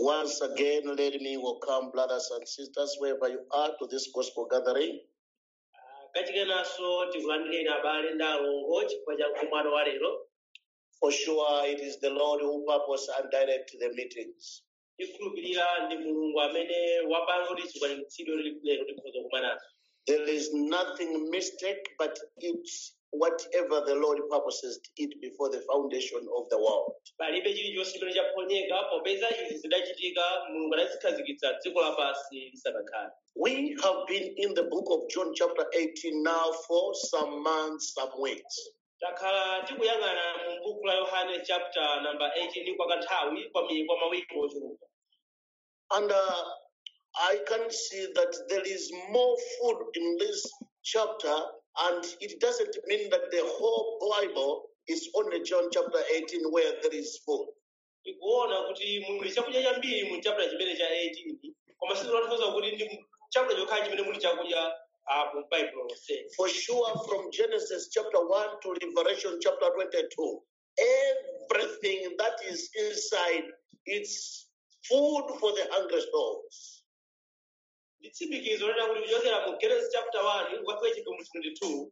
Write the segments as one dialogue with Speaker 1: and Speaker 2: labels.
Speaker 1: Once again, let me welcome brothers and sisters wherever you are to this gospel gathering.
Speaker 2: Kachikenanso tikulandireni abale ndi alongo chifukwa cha mkumano wa lero.
Speaker 1: For sure, it is the Lord who purpose and direct the meetings.
Speaker 2: Tikhulupirira ndi Mulungu amene wapanga kuti chikwaniritsidwe lero tikhoza kumanazo.
Speaker 1: There is nothing mistake, but it's whatever the Lord purposes it before the foundation of the world.
Speaker 2: Palibe chilichonse chimene chaphonyeka popeza izi zidachitika Mulungu anazikhazikitsa dziko lapansi lisanakhale.
Speaker 1: We have been in the book of John chapter 18 now for some months, some weeks.
Speaker 2: Takhala tikuyang'ana mu buku la Yohane chapter number 18 kwa kanthawi kwa mawiki ochuluka.
Speaker 1: And I can see that there is more food in this chapter, and it doesn't mean that the whole Bible is only John chapter 18 where there is food.
Speaker 2: Tikuona kuti muli chakudya chambiri mu chapter chimene cha 18 koma sizikutanthauza kuti ndi chakudya chokhachi chimene muli chakudya mu Bible lonse.
Speaker 1: For sure, from Genesis chapter 1 to Revelation chapter 22, everything that is inside, it's food for the hungry souls.
Speaker 2: Nditsimikizo lina kuti kuchokera mu Genesis chapter 1 kukafika chigumbu 22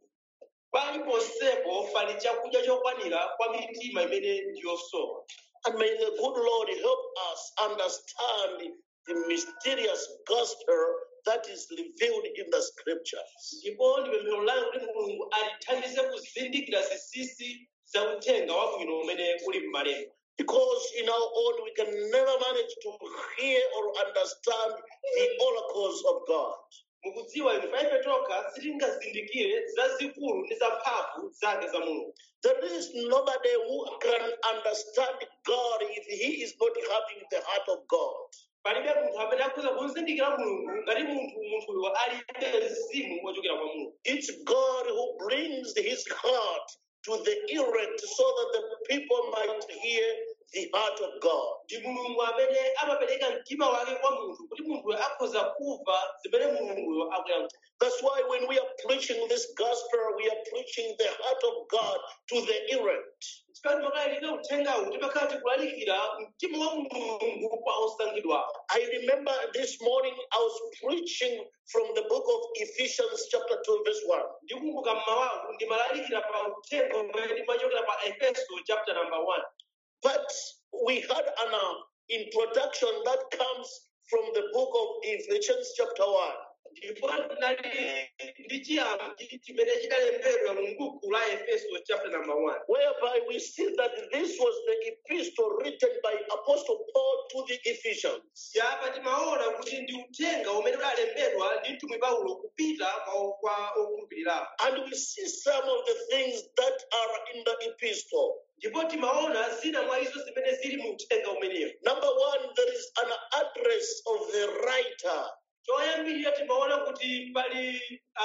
Speaker 2: paliponsepo pali chakudya chokwanira kwa mitima imene ndiyosowa.
Speaker 1: And may the good Lord help us understand the mysterious gospel that is revealed in the scriptures.
Speaker 2: Ndipo ndi pemphero langa kuti Mulungu atithandize kuzindikira zinsinsi za uthenga wabwino umene uli m'malemba.
Speaker 1: Because in our own we can never manage to hear or understand the oracles of God.
Speaker 2: Mukudziwa inu paife tokha sitingazindikire zazikulu ndi zamphamvu zake za Mulungu.
Speaker 1: There is nobody who can understand God if he is not having the heart of God.
Speaker 2: Palibe munthu amene akhoza kuzindikira Mulungu ngati munthuyo alibe mzimu wochokera kwa Mulungu.
Speaker 1: It's God who brings his heart to the elect so that the people might hear the heart of God.
Speaker 2: Ndi Mulungu amene amapereka mtima wake kwa munthu kuti munthuyo akhoza kumva zimene Mulunguyo akuyankhula.
Speaker 1: That's why when we are preaching this gospel, we are preaching the heart of God to the elect.
Speaker 2: Chifukwa timakalalikira uthengawu timakhala tikulalikira mtima wa Mulungu kwa osankhidwa.
Speaker 1: I remember this morning I was preaching from the book of Ephesians chapter 2 verse 1.
Speaker 2: Ndikumbuka mmawaku ndimalalikira pa uthenga umene ndimachokera pa Efeso chapter number 1.
Speaker 1: But we had an introduction that comes from the book of Ephesians chapter 1.
Speaker 2: Ndipo tinali ndi chiyambi chimene chidalembedwa mu buku la Efeso chapter number 1.
Speaker 1: Whereby we see that this was the epistle written by Apostle Paul to the Ephesians.
Speaker 2: Yapa timaona kuti ndi uthenga umene udalembedwa ndi mtumwi Paulo kupita kwa okhulupirira.
Speaker 1: And we see some of the things that are in the epistle.
Speaker 2: Ndipo timaona zina mwa izo zimene zili mu uthenga umenewu.
Speaker 1: Number one, there is an address of the writer.
Speaker 2: Choyambirira timaona kuti pali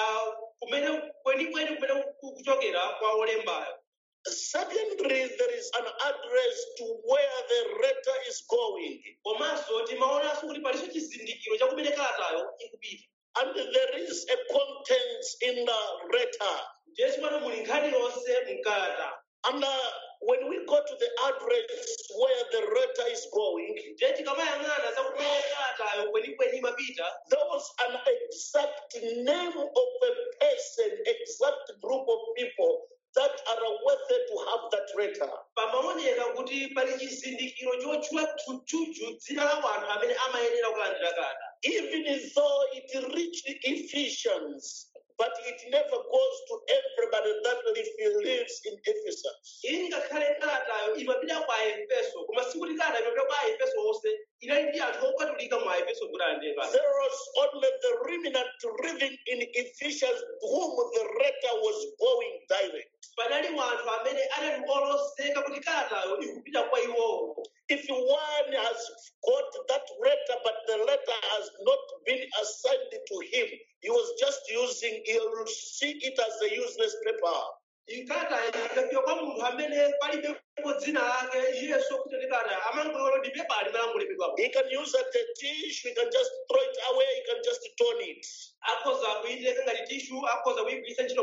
Speaker 2: kumene kwenikweni kumene kuchokera kwa olembayo.
Speaker 1: Secondly, there is an address to where the letter is going.
Speaker 2: Komanso timaonanso kuti palinso chizindikiro cha kumene kalatayo ikupita.
Speaker 1: And there is a contents in the letter.
Speaker 2: Ndiye chimene muli nkhani yonse mu kalata.
Speaker 1: And when we go to the address where the letter is going,
Speaker 2: ndiye tikamayang'ana za kumene kalatayo kwenikweni imapita,
Speaker 1: there was an exact name of a person, exact group of people that are worthy to have that letter.
Speaker 2: Pamaoneka kuti pali chizindikiro chotchula chuchuchu dzina la wanthu amene amayenera kulandira kalata.
Speaker 1: Even though it reached Ephesians, but it never goes to everybody that lives in Ephesus.
Speaker 2: Ingakhale kalatayo imapita kwa Efeso, koma sikuti kalata imapita kwa Efeso onse, inali ndi anthu opatulika mu Efeso kuti alandire.
Speaker 1: There was only the remnant living in Ephesians whom the letter was going direct.
Speaker 2: Panali wanthu amene anali olozeka kuti kalatayo ikupita kwa iwowo.
Speaker 1: If one has got that letter, but the letter has not been assigned to him, he was just using, he will see it as a useless paper.
Speaker 2: Kalata ikapita kwa munthu amene palibe dzina lake, iyeso kuti kalata amangolo ndi pepa limene amulembedwapo.
Speaker 1: He can use it as a tissue, he can just throw it away, he can just turn it.
Speaker 2: Akhoza kuyiteka ngati tissue, akhoza kuyigwiritsa ntchito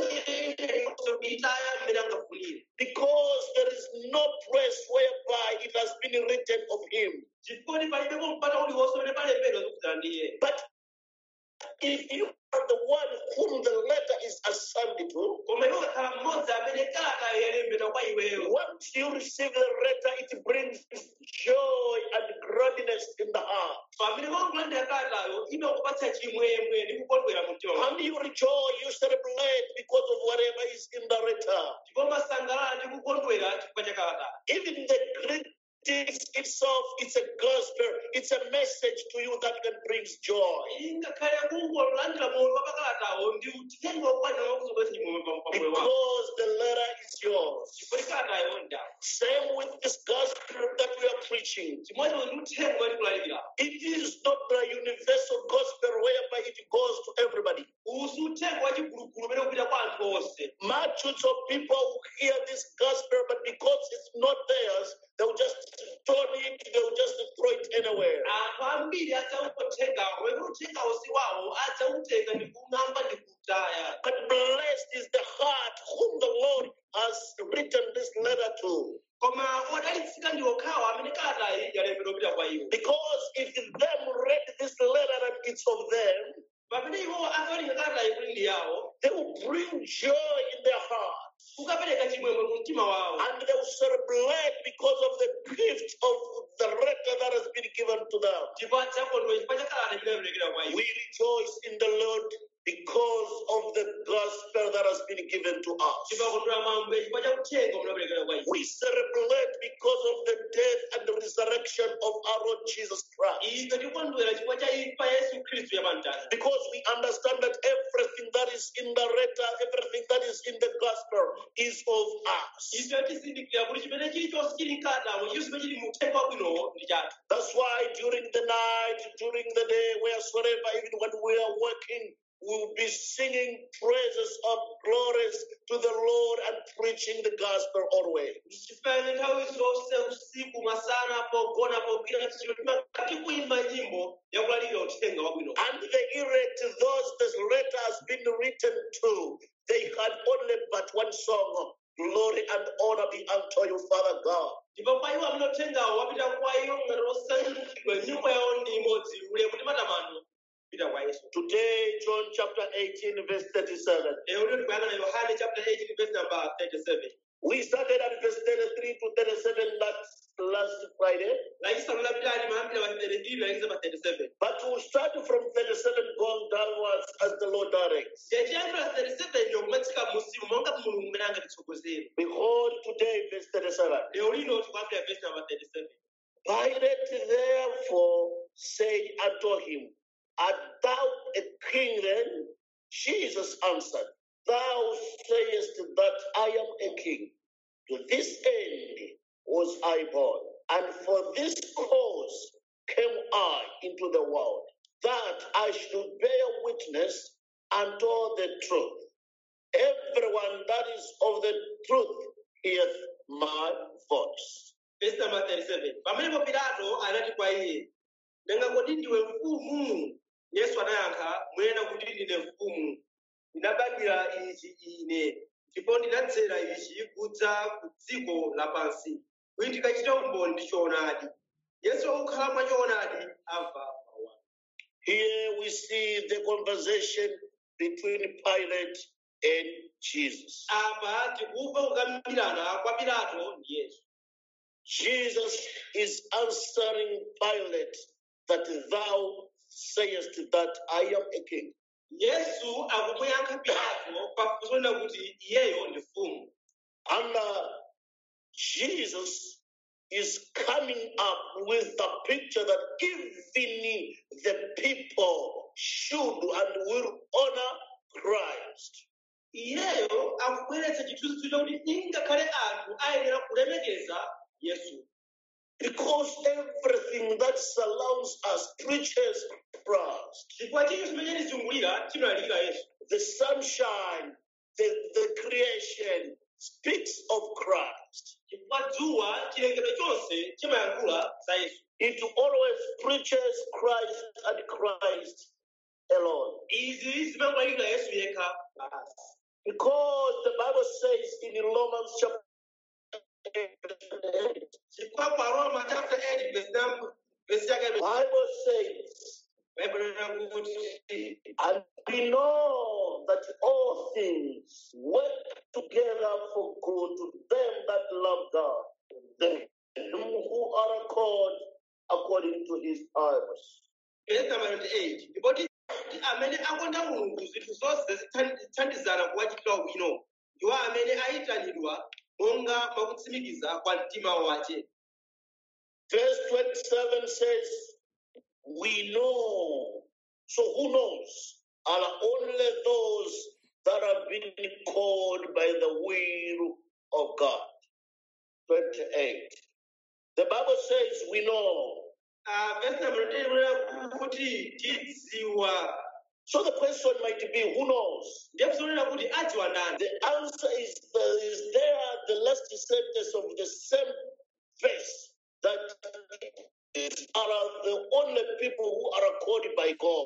Speaker 2: kuitaya mmene angafunire.
Speaker 1: Because there is no place whereby it has been written of him.
Speaker 2: chifukwa palibepo mpata uliwonse umene palembedwa zokhudzana ndi iye.
Speaker 1: But if you are the one whom the letter is assigned to,
Speaker 2: koma iwe ukakhala mmodzi amene kalatayo yalembedwa kwa iweyo,
Speaker 1: once you receive the letter, it brings joy and gladness in the heart.
Speaker 2: pamene wakulandira kalatayo imakupatsa chimwemwe ndi kukondwera mu mtima wako.
Speaker 1: And you rejoice, you celebrate because of whatever is in the letter.
Speaker 2: ndipo masangalala ndi kukondwera chifukwa cha kalatayo.
Speaker 1: Even the greetings itself, it's a gospel, it's a message to you that can bring joy.
Speaker 2: ingakhale kungolandira moyo wa pakalatawo ndi uthenga wokwanira wakuzokeza chimwemwe pamoyo wako.
Speaker 1: Because the letter is yours.
Speaker 2: chifukwa kalatayo ndawo.
Speaker 1: Same with this gospel that we are preaching.
Speaker 2: chimodzi ndi uthenga wati kulalikira.
Speaker 1: It is not the universal gospel whereby it goes to everybody.
Speaker 2: usi uthenga wa chigulugulu umene upita kwa anthu onse.
Speaker 1: Multitudes of people who hear this gospel, but because it's not theirs, they will just stone it, they will just throw it anywhere.
Speaker 2: anthu ambiri adzautengawo wena uthengawo si wawo adzautenga ndi kung'amba ndi kutaya.
Speaker 1: But blessed is the heart whom the Lord has written this letter to.
Speaker 2: koma odalitsika ndi okhawo amene kalatayi yalembedwa kupita kwa iwo.
Speaker 1: Because if them read this letter and it's of them,
Speaker 2: pamene iwo akawerenga kalatayi kuti ndi yawo,
Speaker 1: they will bring joy in their heart.
Speaker 2: kukapereka chimwemwe mu mtima wawo.
Speaker 1: And they will celebrate because of the gift of the letter that has been given to them.
Speaker 2: ndipo adzakondwera chifukwa cha kalata imene yaperekedwa kwa iwo.
Speaker 1: We rejoice in the Lord because of the gospel that has been given to us.
Speaker 2: tipakondwera mwambe chifukwa cha uthenga umene waperekedwa kwa iwo.
Speaker 1: We celebrate because of the death and the resurrection of our Lord Jesus Christ.
Speaker 2: ife tikondwera chifukwa cha imfa ya Yesu Khristu yapamtanda.
Speaker 1: Because we understand that everything that is in the letter, everything that is in the gospel is of us.
Speaker 2: ife tizindikira kuti chimene chilichonse chili mkatamo chilichonse chimene chili mu uthenga wabwinowo ndi chathu.
Speaker 1: That's why during the night, during the day, wheresoever, even when we are working, we will be singing praises of glories to the Lord and preaching the gospel always.
Speaker 2: chifukwa nthawi zonse usiku masana pogona pogwira ntchito tikuimba nyimbo yakulalikira uthenga wabwino.
Speaker 1: And the elect, those this letter has been written to, they had only but one song: glory and honor be unto you, Father God.
Speaker 2: ndipo kwa iwo amene uthengawo wapita kwa iwo ngati osankhidwa nyimbo yawo ndi imodzi, ulemu ndi matamando pita kwa Yesu.
Speaker 1: Today, John chapter 18, verse 37.
Speaker 2: lero lino tikuyang'ana Yohane chapter 18 verse number 37.
Speaker 1: We started at verse 33 to 37 last Friday,
Speaker 2: lakisanu lapitali mayambira pa 33 lakiza pa 37.
Speaker 1: but we'll start from 37 going downwards as the Lord directs.
Speaker 2: chiyambira 37 yokumatsika musimu monga mulungu umene angatitsogozere.
Speaker 1: Behold, today, verse 37.
Speaker 2: lero lino tikuyambira verse number 37.
Speaker 1: Pilate therefore said unto him, Art thou a king then? Jesus answered, Thou sayest that I am a king. To this end was I born, and for this cause came I into the world, that I should bear witness unto the truth. Everyone that is of the truth heareth my voice.
Speaker 2: verse number 37. pamenepo Pilato anati kwa iye, nanga kodi ndiwe mfumu? Yesu anayankha, mwena kuti ndine mfumu. Ndinabadwira ichi ine, ndipo ndinadzera ichi kudza ku dziko lapansi, kuti ndikachite umboni ndi choonadi. Yesu akukhala mwa choonadi amva mawu.
Speaker 1: Here we see the conversation between Pilate and Jesus.
Speaker 2: apa tikumva kukambirana kwa Pilato ndi Yesu.
Speaker 1: Jesus is answering Pilate that thou sayest that I am a king.
Speaker 2: Yesu akumuyankha Pilato pakufunsa kuti iyeyo ndi mfumu.
Speaker 1: And Jesus is coming up with the picture that even the people should and will honor Christ.
Speaker 2: Iyeyo akubweretsa chithunzi chokuti ngakhale anthu ayenera kulemekeza Yesu.
Speaker 1: Because everything that surrounds us preaches Christ.
Speaker 2: chifukwa chilichonse chimene chizungulira chimalalikira Yesu.
Speaker 1: The sunshine, the creation speaks of Christ.
Speaker 2: chifukwa dzuwa chilengedwe chonse chimayankhula za Yesu.
Speaker 1: It always preaches Christ and Christ alone.
Speaker 2: izi zimalalikira Yesu yekha basi.
Speaker 1: Because the Bible says in Romans chapter 8,
Speaker 2: chifukwa pa Roma chapter 8 verse number Verse chake
Speaker 1: Bible says,
Speaker 2: Bible inena kuti
Speaker 1: and we know that all things work together for good to them that love God, them who are called according to his purpose.
Speaker 2: verse number 28 ndipo amene akonda Mulungu zinthu zonse zithandizana kuwachitira bwino ndiwo amene ayitanidwa monga mwakutsimikiza kwa mtima wake.
Speaker 1: Verse 27 says, we know. So who knows? Are only those that have been called by the will of God. 28. The Bible says we know.
Speaker 2: Verse number 10 kuti tidziwa.
Speaker 1: So the question might be, who knows?
Speaker 2: Ndiye kuzoonera kuti adziwa ndani.
Speaker 1: The answer is there the last sentence of the same verse that these are the only people who are called by God.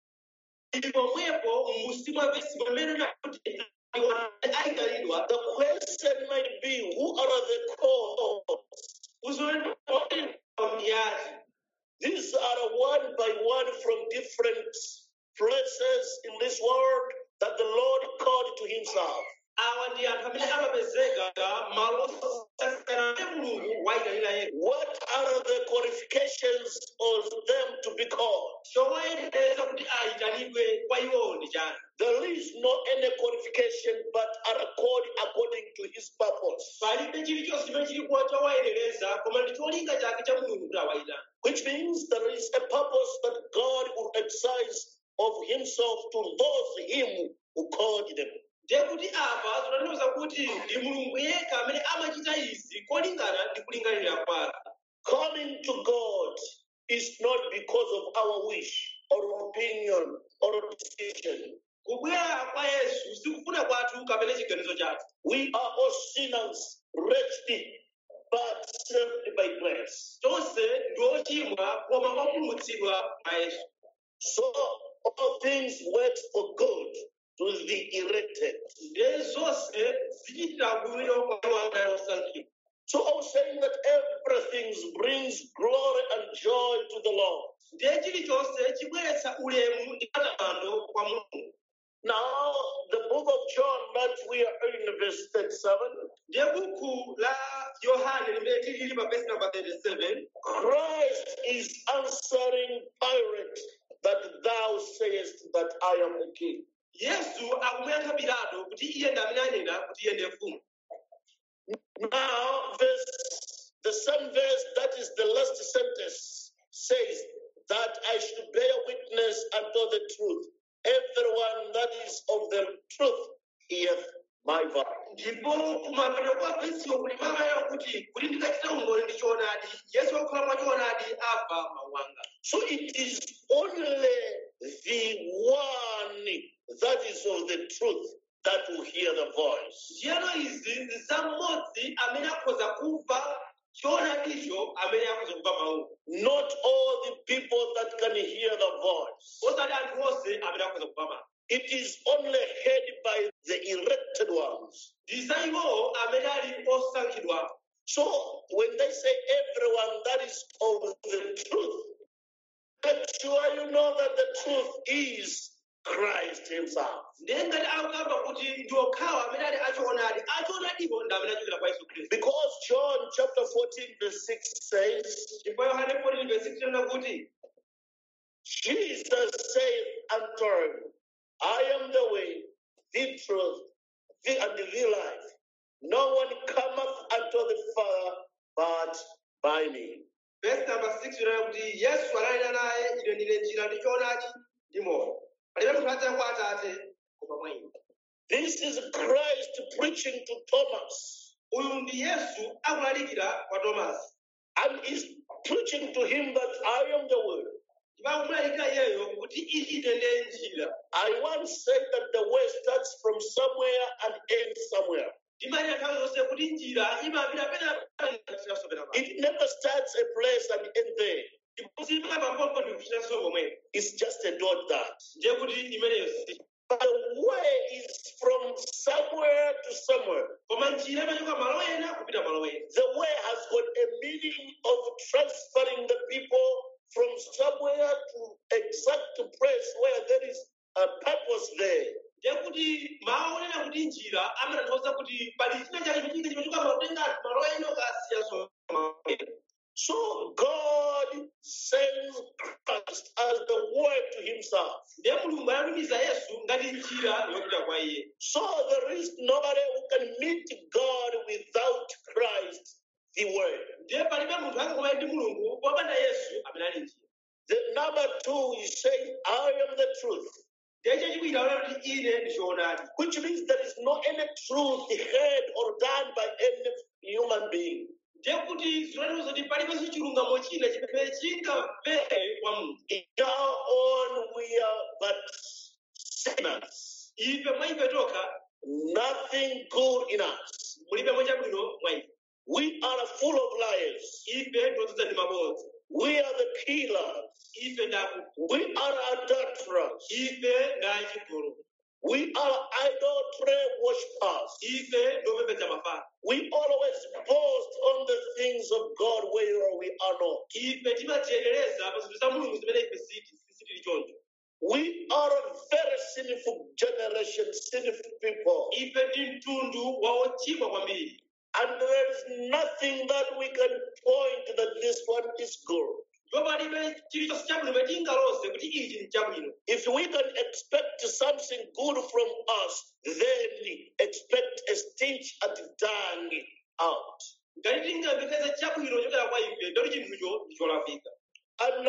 Speaker 2: Pomwepo m'munsi mwa verse pamene kuti ayitanidwa.
Speaker 1: The question might be, who are the called?
Speaker 2: Kuzoonera kuti ndiyani.
Speaker 1: These are one by one from different places in this world that the Lord called to himself.
Speaker 2: Awa ndi anthu amene amapezeka malo osiyana Mulungu wayitanira yekha.
Speaker 1: What are the qualifications of them to be called?
Speaker 2: Choyenera kuti ayitanidwe kwa iwo ndi chani.
Speaker 1: There is no any qualification but are called according to his purpose.
Speaker 2: Palibe chilichonse chimene chilikuwa chowayenereza koma ndi cholinga chake cha Mulungu kuti awayitane.
Speaker 1: Which means there is a purpose that God will exercise of himself to those him who called them.
Speaker 2: Ndiye kuti apa zikutanthauza kuti ndi Mulungu yekha amene amachita izi kolingana ndi kulingalira kwake.
Speaker 1: Coming to God is not because of our wish or opinion or decision.
Speaker 2: Kubwera kwa Yesu sikufuna kwathu kapena chiganizo chathu.
Speaker 1: We are all sinners, wretched, but saved by grace.
Speaker 2: Tonse ndi ochimwa koma opulumutsidwa mwa Yesu.
Speaker 1: So all things work for good to the elected.
Speaker 2: Ndiye zonse zichitira bwino kwa iwo amene osankhidwa.
Speaker 1: So I was saying that everything brings glory and joy to the Lord.
Speaker 2: Ndiye chilichonse chibweretsa ulemu ndi matamando kwa Mulungu.
Speaker 1: Now, the book of John that we are in verse 37,
Speaker 2: Ndiye buku la Yohane limene lili pa verse number 37.
Speaker 1: Christ is answering Pilate that thou sayest that I am a king.
Speaker 2: Yesu akumuyankha Pilato kuti iye ndi amene anena kuti iye ndiye mfumu.
Speaker 1: Now, the same verse that is the last sentence says that I should bear witness unto the truth. Everyone that is of the truth heareth my voice.
Speaker 2: Ndipo kumapeto kwa verse kuli mamayo kuti ndikachita umboni ndi choonadi, Yesu wakhala mwa choonadi amva mawu anga.
Speaker 1: So it is only the one that is of the truth that will hear the voice.
Speaker 2: Njiyano izi ndi za mmodzi amene akhoza kumva choonadicho amene akhoza kumva mawu.
Speaker 1: Not all the people that can hear the voice.
Speaker 2: Osati anthu onse amene akhoza kumva mawu.
Speaker 1: It is only heard by the elected ones.
Speaker 2: Ndi za iwo amene ali osankhidwa.
Speaker 1: So when they say everyone that is of the truth, make sure you know that the truth is Christ himself.
Speaker 2: Ndiye ngati akukamba kuti ndi okhawa amene ali achoonadiwo ndi amene achokera kwa Yesu Khristu.
Speaker 1: Because John chapter 14 verse 6 says,
Speaker 2: Ndipo Yohane 14 verse 6 tinena kuti
Speaker 1: Jesus said unto him, I am the way, the truth, and the life. No one cometh unto the Father but by me.
Speaker 2: verse number 6 tinena kuti Yesu ananena naye, ine ndine njira ndi choonadi ndi moyo. Palibe munthu adza kwa Atate koma mwa ine.
Speaker 1: This is Christ preaching to Thomas.
Speaker 2: Uyu ndi Yesu akulalikira kwa Tomasi.
Speaker 1: And he's preaching to him that I am the way.
Speaker 2: Ndipo akumulalika iyeyo kuti ine ndiye njira.
Speaker 1: I once said that the way starts from somewhere and ends somewhere.
Speaker 2: Imani nthawi zonse kuti njira imapita pena.
Speaker 1: It never starts a place and ends there. It's just a dot that. But the way is from somewhere to somewhere. The way has got a meaning of transferring the people
Speaker 2: kuti mawu onena kuti njira amatanthauza kuti pali china chake chichinge chimachoka matenga malo ena kasiyana.
Speaker 1: So God sends Christ as the word to himself.
Speaker 2: Ndiye Mulungu anatumiza Yesu ngati njira yopita kwa iye.
Speaker 1: So there is nobody who can meet God without Christ, the word.
Speaker 2: Ndiye palibe munthu angakomane ndi Mulungu popanda Yesu amene ali njira.
Speaker 1: The number 2 is saying, I am the truth.
Speaker 2: Ndiye chachiwiri aona kuti ine ndi choonadi.
Speaker 1: Which means there is no any truth heard or done by any human being.
Speaker 2: Ndiye kuti zinotanthauza kuti palibenso chilungamo china chimene chingamvere kwa munthu.
Speaker 1: In our own we are but sinners.
Speaker 2: Ife mwa ife tokha
Speaker 1: Nothing good in us.
Speaker 2: mulibemo chabwino mwa ife.
Speaker 1: We are full of liars.
Speaker 2: Ife todzaza ndi mabodza.
Speaker 1: We are the killers.
Speaker 2: Ife ndakupha.
Speaker 1: We are adulterers.
Speaker 2: Ife ndachigololo.
Speaker 1: We are idolatry worshippers.
Speaker 2: Ife ndopembedza mafano.
Speaker 1: We always boast on the things of God where we are not.
Speaker 2: Ife timadziyenereza pa zinthu za Mulungu zimene ife sitili choncho.
Speaker 1: We are a very sinful generation, sinful people.
Speaker 2: Ife ndi mtundu wa ochimwa kwambiri.
Speaker 1: And there is nothing that we can point that this one is good.
Speaker 2: Ndipo palibe chilichonse chabwino pamene tingalose kuti ichi ndi chabwino.
Speaker 1: If we can expect something good from us, then expect a stench at dung out.
Speaker 2: Ngati tingayembekeze chabwino kuchokera kwa ife ndoti chinthucho ndi cholafika.
Speaker 1: And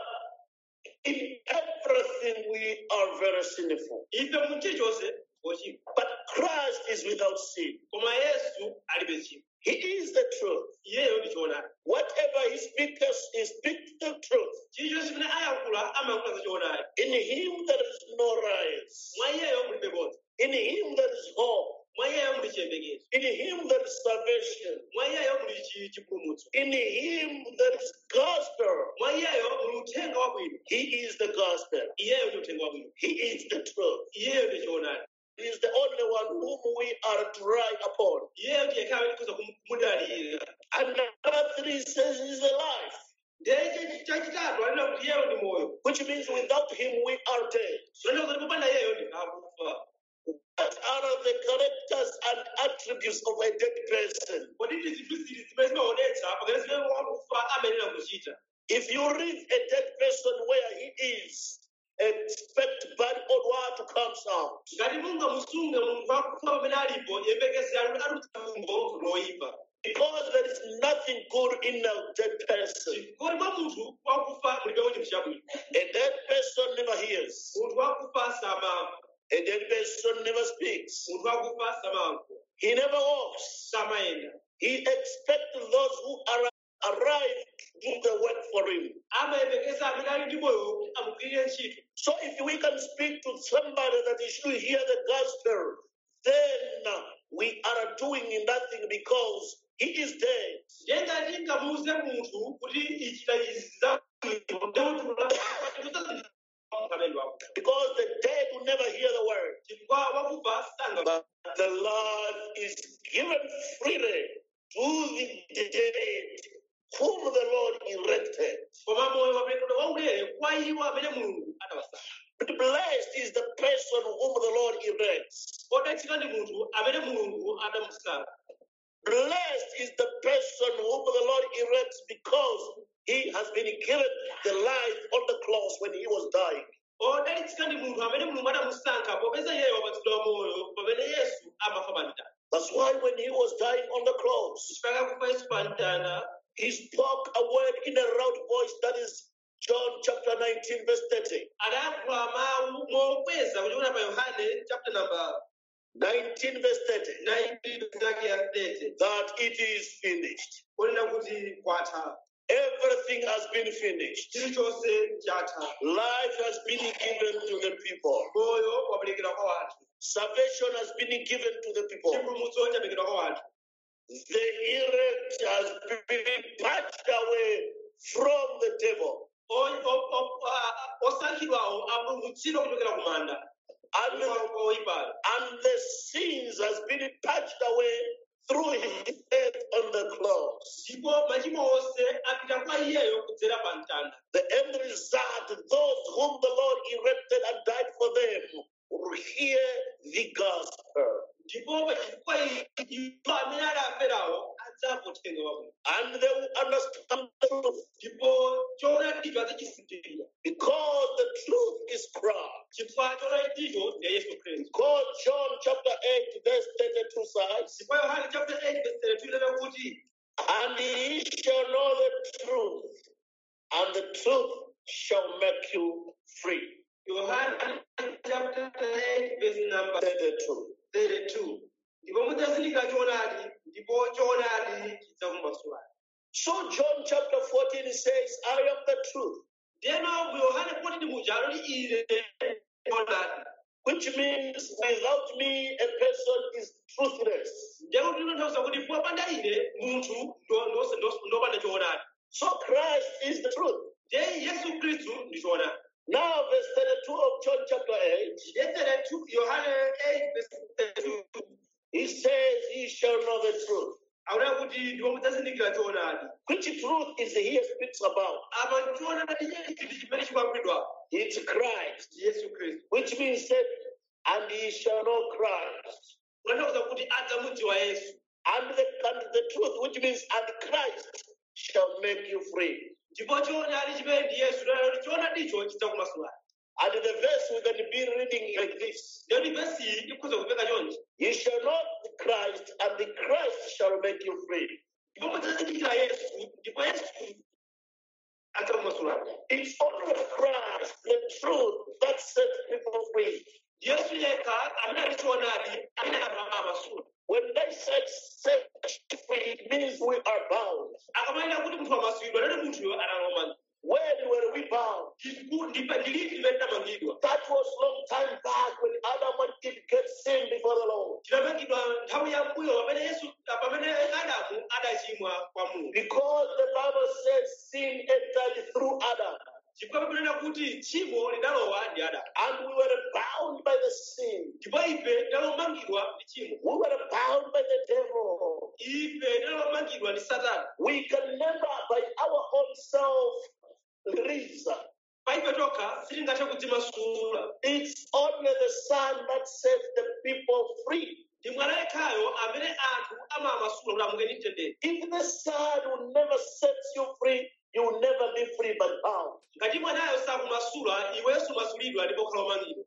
Speaker 1: in everything we are very sinful.
Speaker 2: Ife mu chilichonse ochimwa.
Speaker 1: But Christ is without sin.
Speaker 2: Koma Yesu alibe tchimo.
Speaker 1: He is the truth.
Speaker 2: Iyeyo ndi choonadi.
Speaker 1: Whatever he speaks the truth.
Speaker 2: Chilichonse chimene ayankhula amayankhula za choonadi.
Speaker 1: In him there is no rise.
Speaker 2: Mwa iyeyo mulibe bodza.
Speaker 1: In him there is hope.
Speaker 2: Mwa iyeyo muli chiyembekezo.
Speaker 1: In him there is salvation.
Speaker 2: Mwa iyeyo muli chipulumutso.
Speaker 1: In him there is gospel.
Speaker 2: Mwa iyeyo muli uthenga wabwino.
Speaker 1: He is the gospel.
Speaker 2: Iyeyo ndi uthenga wabwino.
Speaker 1: He is the truth.
Speaker 2: Iyeyo ndi choonadi.
Speaker 1: He is the only one whom we are to rely upon.
Speaker 2: Iyeyo ndiye khawe tikhoza kumudalira.
Speaker 1: And number 3 says he is alive.
Speaker 2: Ndiye chachitatu anena kuti iyeyo ndi moyo.
Speaker 1: Which means without him we are dead.
Speaker 2: Zinotanthauza kuti popanda iyeyo ndi akufa.
Speaker 1: What are the characters and attributes of a dead person?
Speaker 2: Kodi ndi zinthu zili zimene zimaonetsa pakati zimene wakufa amayenera kuchita.
Speaker 1: If you leave a dead person where he is, expect bad odor to come out.
Speaker 2: Ngati mungamusunge munthu wakufa pamene alipo yembekeze alutsambo loyipa.
Speaker 1: Because there is nothing good in a dead person.
Speaker 2: Kodi mwa munthu wakufa mulibemo chinthu chabwino.
Speaker 1: A dead person never hears.
Speaker 2: Munthu wakufa samamva.
Speaker 1: A dead person never speaks.
Speaker 2: Munthu wakufa samayankhula.
Speaker 1: He never walks.
Speaker 2: Samayenda.
Speaker 1: He expects those who are arrived to do the work for him.
Speaker 2: Amayembekeza amene ali ndi moyo amugwirire ntchito.
Speaker 1: So if we can speak to somebody that he should hear the gospel, then we are doing nothing because he is dead.
Speaker 2: Ndiye ngati tingamuuze munthu kuti ichita izi
Speaker 1: Because the dead will never hear the word. But the life is given freely to the dead whom the Lord erected. But blessed is the person whom the Lord erects. Blessed is the person whom the Lord erects because he has been given the life on the cross when he was dying. That's why when he was dying on the cross, he spoke a word in a loud voice, that is John chapter 19, verse 30. 19 verse 30. That it is finished. Everything has been finished. Life has been given to the people. Salvation has been given to the people. The elect has been patched away from the devil. And the sins has been patched away through his death on the cross. The end result, those whom the Lord erected and died for them, will hear the gospel.
Speaker 2: ndipo pachifukwa iwo amene adaferawo adzamva uthenga wabwino
Speaker 1: And they will understand the truth.
Speaker 2: ndipo choonadicho adzachisindirira
Speaker 1: Because the truth is Christ.
Speaker 2: chifukwa choonadicho ndiye Yesu Khristu.
Speaker 1: Because John chapter 8, verse 32 says,
Speaker 2: Ndipo Yohane chapter 8 verse 32 inena kuti
Speaker 1: and ye shall know the truth, and the truth shall make you free.
Speaker 2: Yohane chapter 8 verse number
Speaker 1: 32.
Speaker 2: 32 ndipo mudzazindikira choonadi ndipo choonadi chidzakumasulani.
Speaker 1: So John chapter 14 says, I am the truth,
Speaker 2: Ndiyeno mu Yohane 14 muja anati ine choonadi,
Speaker 1: which means without me a person is truthless.
Speaker 2: ndiyeko tinonthauza kuti popanda ine munthu ndopanda choonadi.
Speaker 1: So Christ is the truth.
Speaker 2: Ndiye Yesu Khristu ndi choonadi.
Speaker 1: Now verse 32 of John chapter 8,
Speaker 2: Ndiye 32 Yohane 8 verse 32
Speaker 1: he says, ye shall know the truth.
Speaker 2: akunena kuti ndipo mudzazindikira choonadi.
Speaker 1: Which truth is he speaks about?
Speaker 2: Apa choonadi ndi chimene chikuyambidwa
Speaker 1: It's Christ.
Speaker 2: Yesu Khristu.
Speaker 1: Which means that, and ye shall know Christ.
Speaker 2: Kutanthauza kuti adzamudziwa Yesu.
Speaker 1: And the truth, which means, and Christ shall make you free.
Speaker 2: Ndipo choonadi chimene ndi Yesu choonadicho chidzakumasulani.
Speaker 1: And the verse we're going to be reading like this.
Speaker 2: Ndiyo ndi vesi iyi ikhoza kupeka chonchi.
Speaker 1: You shall know Christ, and the Christ shall make you free.
Speaker 2: Ndipo mudzazindikira Yesu, ndipo Yesu adzakumasulani.
Speaker 1: It's only Christ, the truth, that sets people free.
Speaker 2: Yesu yekha amene ali choonadi amene amamasula.
Speaker 1: When they set free, it means we are bound.
Speaker 2: Akamanena kuti munthu amasulidwa nali munthuyo analoma.
Speaker 1: When were we bound?
Speaker 2: Ndiliti limene tamangidwa.
Speaker 1: That was long time back when Adam and Eve get sin before the Lord.
Speaker 2: Tinamangidwa nthawi yambuyo pamene Adamu adachimwa kwa Mulungu.
Speaker 1: Because the Bible says sin entered through Adam.
Speaker 2: Chifukwa kunena kuti tchimo linalowa ndi Adamu.
Speaker 1: And we were bound by the sin.
Speaker 2: Ndipo ife tinalomangidwa ndi tchimo.
Speaker 1: We were bound by the devil.
Speaker 2: Ife tinalomangidwa ndi Satana.
Speaker 1: We can never by our own self reason.
Speaker 2: Paife tokha sitingathe kudzimasula.
Speaker 1: It's only the Son that sets the people free.
Speaker 2: Ndi mwana yekhayo amene anthu amamasula kuti amuke ndi mtendere.
Speaker 1: If the Son will never set you free, you will never be free but bound.
Speaker 2: Ngati mwanayo sakumasula, iwenso umasulidwa ndipo ukhala womangidwa.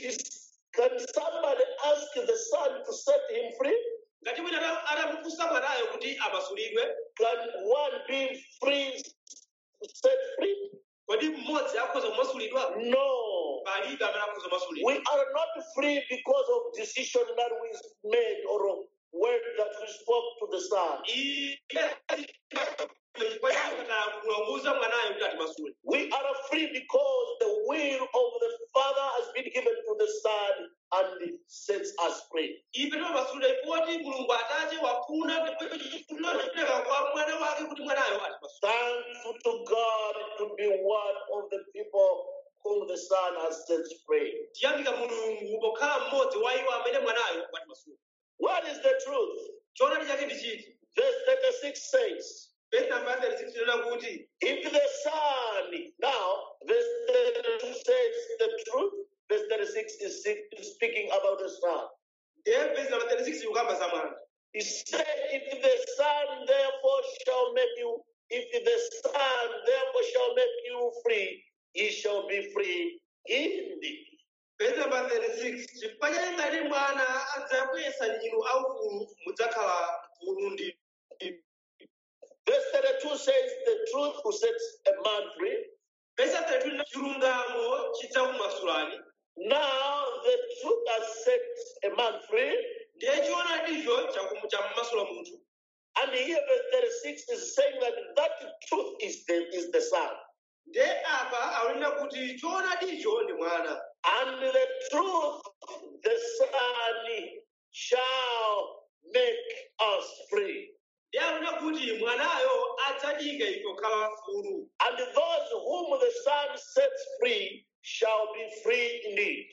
Speaker 1: Can somebody ask the Son to set him free?
Speaker 2: Ngati mwina atamufunsa mwanayo kuti amasulidwe,
Speaker 1: Can one be free, set free?
Speaker 2: kodi mmodzi akhoza kumasulidwa?
Speaker 1: No.
Speaker 2: Palibe amene akhoza kumasulidwa.
Speaker 1: We are not free because of decision that we made or of word that we spoke to the Son. We are free because the will of the Father has been given to the Son and sets us free. Thankful to God to be one of the people whom the Son has set free. What is the truth? Verse 36 says, if the Son, now, verse 32 says the truth, verse 36 is speaking about the Son. He said, if the Son therefore shall make you, if the Son therefore shall make you free, ye shall be free indeed.
Speaker 2: Verse number 36.
Speaker 1: Verse 32 says the truth who sets a man free. Now the truth has set a man free. And here verse 36 is saying that truth is the Son. And the truth, the Son shall make us free. And those whom the Son sets free shall be free indeed.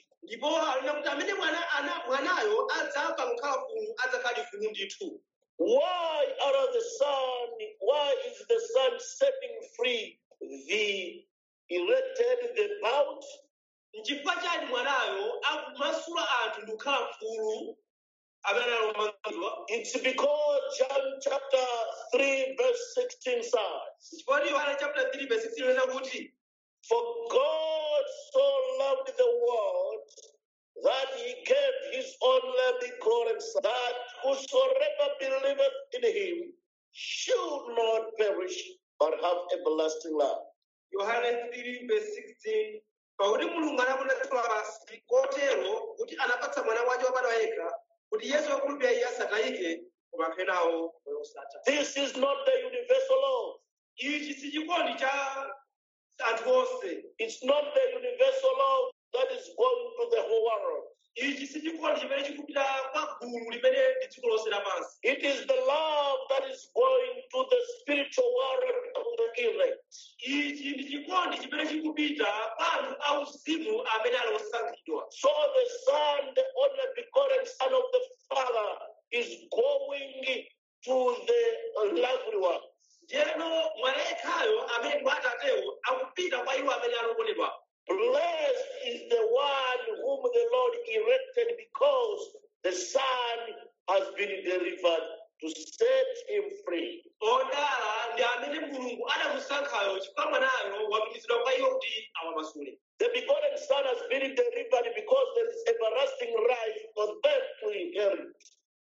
Speaker 1: Why is the Son setting free the elected, the bound?
Speaker 2: N'chifukwa chani mwanayo akumasula anthu ndi kukhala mfulu amene alomangidwa?
Speaker 1: It's because John chapter 3 verse 16 says,
Speaker 2: N'chifukwa Yohana chapter 3 verse 16 inena kuti,
Speaker 1: for God so loved the world that he gave his only begotten Son, that whosoever believeth in him should not perish but have everlasting life.
Speaker 2: Yohana 3 verse 16, pakuti Mulungu anakonda dziko lapansi kotero kuti anapatsa mwana wake wobadwa yekha kuti Yesu akhulupirira iye asatayike koma akhale nawo moyo wosatha.
Speaker 1: This is not the universal law.
Speaker 2: Ichi si chikondi cha anthu onse.
Speaker 1: It's not the universal law that is going to the whole world.
Speaker 2: Ichi si chikondi chimene chikupita kwa gulu limene ndi dziko lonse lapansi.
Speaker 1: It is the love that is going to the spiritual world of the elect.
Speaker 2: Ichi ndi chikondi chimene chikupita kwa anthu auzimu amene ali osankhidwa.
Speaker 1: So the Son, the only begotten Son of the Father, is going to the lovely one.
Speaker 2: Ndiyeno mwana yekhayo amene ndi Atatewo akupita kwa iwo amene alokonedwa.
Speaker 1: Blessed is the one whom the Lord erected, because the Son has been delivered to set him free.
Speaker 2: Odala ndi amene Mulungu adamusankhayo chifukwa mwanayo watumizidwa kwa iwo kuti awamasule.
Speaker 1: The begotten Son has been delivered because there is everlasting life for them to inherit.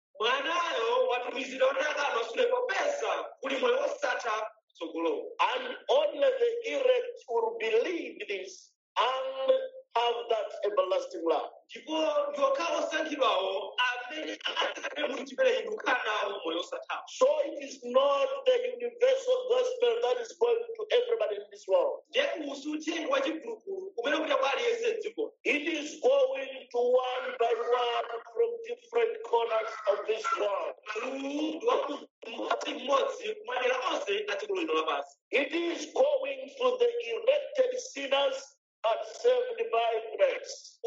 Speaker 2: Mwanayo watumizidwa kuti akamasule popeza kuli moyo wosatha tsogolo.
Speaker 1: And only the elect will believe this and have that everlasting life.
Speaker 2: Ndipo ndokha osankhidwawo amene atakale mu chimene ndikukhala nawo moyo wosatha.
Speaker 1: So it is not the universal gospel that is going to everybody in this world.
Speaker 2: Ndiye usuthenga wa chigulugulu umene kupita kwa aliyense m'dziko.
Speaker 1: It is going to one by one from different corners of this world. It is going to the elected sinners and saved by grace.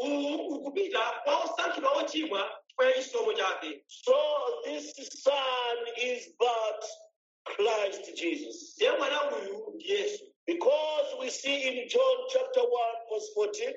Speaker 1: So this Son is but Christ Jesus. Because we see in John chapter 1 verse 14,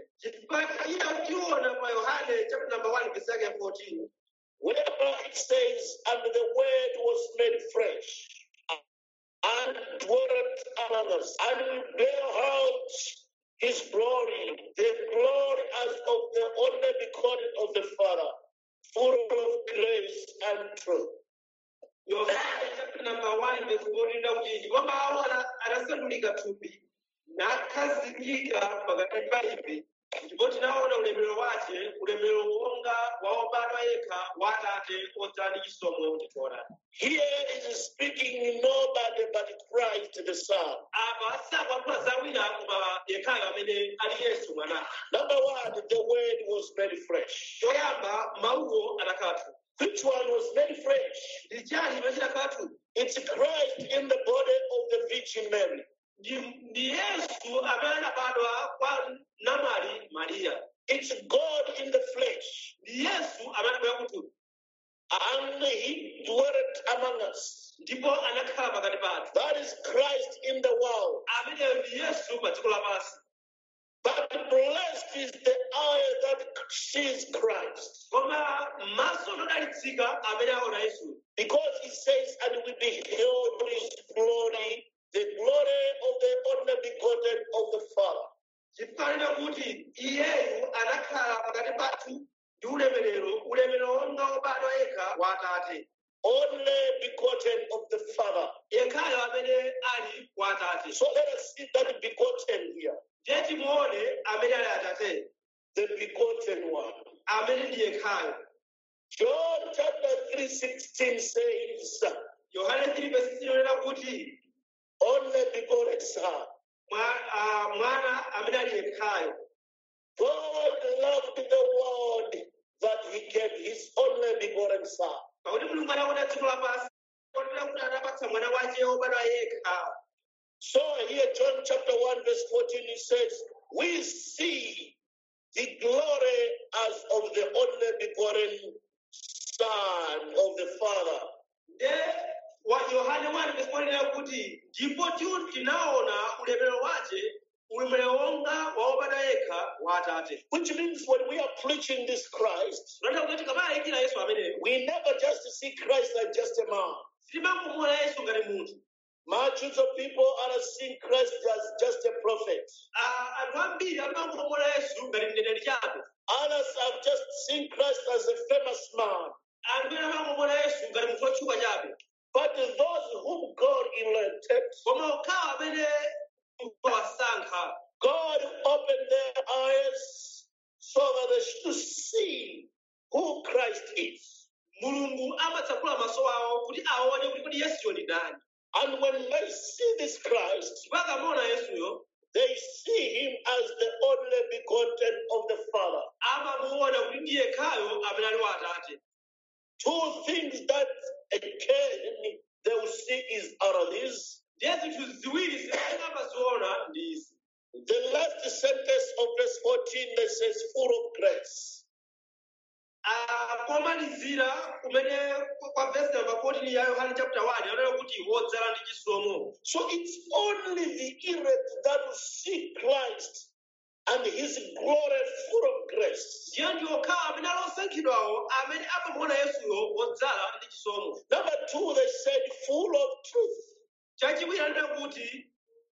Speaker 1: wherever it says, and the word was made flesh and dwelt among us, and we beheld his glory, the glory as of the only begotten of the Father, full of grace and truth.
Speaker 2: Yohana chapter number 1 verse 14 ndakuti kwamba anasandulika thupi nakhazikika pakati pa ife ndipo tinaona ulemerero wake, ulemerero wonga wa wobadwa yekha wa Atate odzala ndi chisomo ndi choonadi.
Speaker 1: Here is speaking nobody but Christ the Son.
Speaker 2: Apa sakuyankhula za wina koma yekhayo amene ali Yesu mwana.
Speaker 1: Number one, the word was made flesh.
Speaker 2: Choyamba mawuwo anakhala thupi.
Speaker 1: Which one was made flesh?
Speaker 2: Ndi chani chimene chinakhala thupi?
Speaker 1: It's Christ in the body of the Virgin Mary.
Speaker 2: Ndi Yesu amene anabadwa kwa namwali Maria.
Speaker 1: It's God in the flesh.
Speaker 2: Ndi Yesu amene anabwera kuthupi.
Speaker 1: And he dwelt among us.
Speaker 2: Ndipo anakhala pakati pathu.
Speaker 1: That is Christ in the world.
Speaker 2: Amene ndi Yesu pa dziko lapansi.
Speaker 1: But blessed is the eye that sees Christ.
Speaker 2: Koma maso odalitsika amene aona Yesu.
Speaker 1: Because he says, and we beheld his glory, the glory of the only begotten of the Father.
Speaker 2: Chifanira kuti iyeyu anakhala pakati pathu ndi ulemerero wonga wobadwa yekha wa Atate.
Speaker 1: Only begotten of the Father.
Speaker 2: Yekhayo amene ali wa Atate.
Speaker 1: So let us see that begotten here.
Speaker 2: Je timuone amene ali Atate.
Speaker 1: The begotten one.
Speaker 2: Amene ndi yekhayo.
Speaker 1: John chapter 3:16 says,
Speaker 2: Yohana 3:16 inena kuti
Speaker 1: only begotten Son.
Speaker 2: Mwana amene ali yekhayo.
Speaker 1: God loved the world that he gave his only begotten Son.
Speaker 2: Pakuti Mulungu anakonda dziko lapansi kotero kuti anapatsa mwana wake wobadwa yekha.
Speaker 1: So here John chapter 1 verse 14 it says, we see the glory as of the only begotten Son of the Father.
Speaker 2: Wa Yohana 1 verse 14 kuti ndipo tinaona ulemerero wake ulemerero wonga waopanda yekha wa Atate.
Speaker 1: Which means when we are preaching this Christ,
Speaker 2: Kunatha kuti tikamalayikira Yesu ameneyo,
Speaker 1: we never just see Christ like just a man.
Speaker 2: sitimangomona Yesu ngati munthu.
Speaker 1: Multitudes of people are seeing Christ as just a prophet.
Speaker 2: Anthu ambiri amangomona Yesu ngati mneneri chabe.
Speaker 1: Others have just seen Christ as a famous man.
Speaker 2: Anthu ena amangomona Yesu ngati munthu wotchuka chabe.
Speaker 1: But those whom God elected,
Speaker 2: Koma okhawa amene wasankha,
Speaker 1: God opened their eyes so that they should see who Christ is.
Speaker 2: Mulungu amatsekula maso awo kuti aone kuti kodi Yesuyo ndi ndani.
Speaker 1: And when they see this Christ,
Speaker 2: Ndipo akamona Yesuyo,
Speaker 1: they see him as the only begotten of the Father.
Speaker 2: amamuona kuti ndiye yekhayo amene ali wa Atate.
Speaker 1: Two things that again they will see are these.
Speaker 2: Ndiye zinthu ziwiri zimene amaziona ndi izi.
Speaker 1: The last sentence of verse 14 that says, full of grace.
Speaker 2: Komalizira kumene kwa verse number 14 ya Yohane chapter 1 anena kuti wodzala ndi chisomo.
Speaker 1: So it's only the elect that will see Christ and his glory full of grace.
Speaker 2: Ndiye ndi okhawa amene alosankhidwawo amene amamuona Yesuyo wodzala ndi chisomo.
Speaker 1: Number two, they said full of truth.
Speaker 2: Chachiwiri anena kuti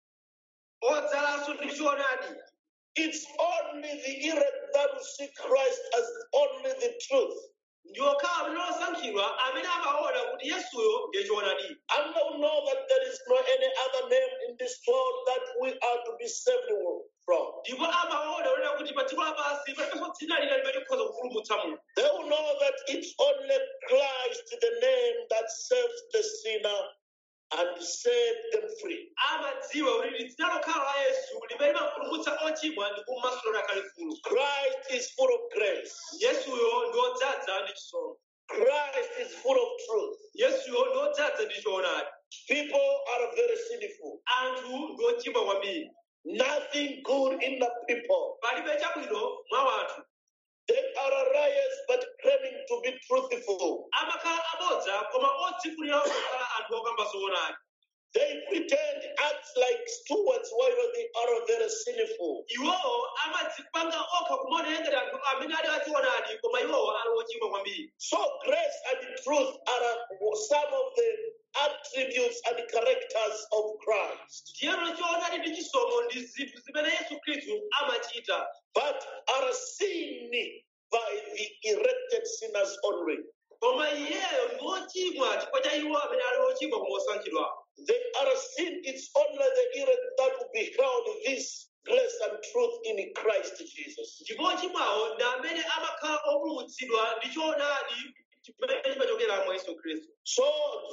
Speaker 2: odzalanso ndi choonadi.
Speaker 1: It's only the elect that will see Christ as only the truth.
Speaker 2: Ndi okhawa amene alosankhidwa amene amaona kuti Yesuyo ndiye choonadi.
Speaker 1: And they will know that there is no any other name in this world that we are to be saved from.
Speaker 2: Ndipo amaona onena kuti pa dziko lapansi palibenso dzina lina limene likhoza kupulumutsa munthu.
Speaker 1: They will know that it's only Christ, the name that saves the sinner and set them free.
Speaker 2: Amadziwa kuti dzina lokhala la Yesu limene limapulumutsa ochimwa ndi kumasulira kalefulu.
Speaker 1: Christ is full of grace.
Speaker 2: Yesuyo ndi odzaza ndi chisomo.
Speaker 1: Christ is full of truth.
Speaker 2: Yesuyo ndi odzaza ndi choonadi.
Speaker 1: People are very sinful.
Speaker 2: Anthu ndi ochimwa kwambiri.
Speaker 1: Nothing good in the people.
Speaker 2: Palibe chabwino mwa anthu.
Speaker 1: They are liars but claiming to be truthful.
Speaker 2: Amakhala abodza koma odzifunira kukhala anthu okamba zoonadi.
Speaker 1: They pretend acts like stewards while they are very sinful.
Speaker 2: Iwowo amadzipanga okha kumaonera ngati anthu amene ali achionadi koma iwowo ali ochimwa kwambiri.
Speaker 1: So grace and truth are some of the attributes and characters of Christ.
Speaker 2: Ndiyeno choonadi ndi chisomo ndi zinthu zimene Yesu Khristu amachita.
Speaker 1: But are seen by the elected sinners only.
Speaker 2: Koma iyeyo ndi ochimwa chifukwa cha iwo amene ali ochimwa koma osankhidwa.
Speaker 1: They are seen, it's only the elect that will behold this grace and truth in Christ Jesus.
Speaker 2: Ndipo ochimwawo ndi amene amakhala opulumutsidwa ndi choonadi chimene chimachokera mwa Yesu Khristu.
Speaker 1: So